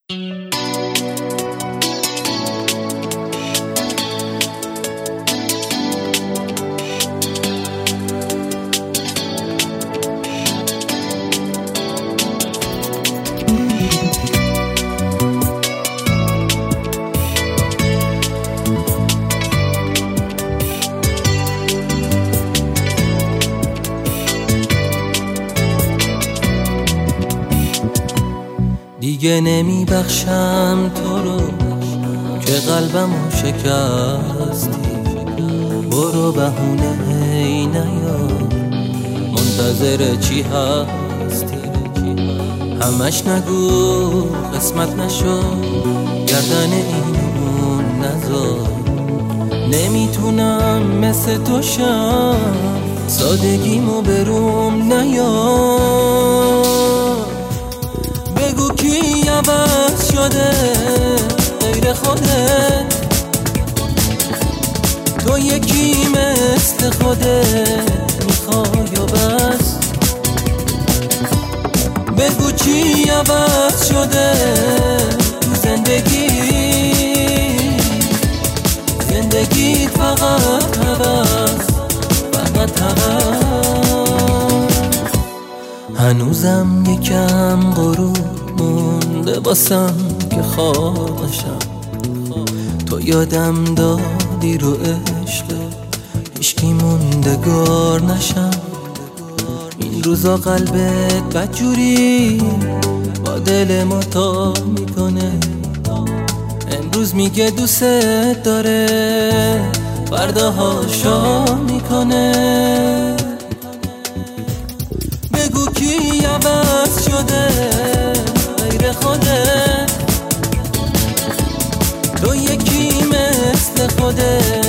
دیگه نمی بخشم تو رو که قلبمو شکستی. برو بهونه ای نیار، منتظر چی هستی؟ همش نگو قسمت نشو، گردن اینو نذار. نمیتونم مثل تو شم، سادگیمو بروم نیار. بگو کی عوض شده غیر خودت، تو یکی مثل خودت میخوای و بس. بگو چی عوض شده تو زندگیت فقط هوس، فقط هوس. هنوزم یکم غرور مونده واسم که خوابشم. تو یادم دادی رو عشق هیچکی موندگار نشم. این روزا قلبت بدجوری با دل ما تا میکنه. امروز میگه دوست داره، فردا هاشا میکنه. بگو کی عوض شده غیر خودت، تو یکی مثل خودت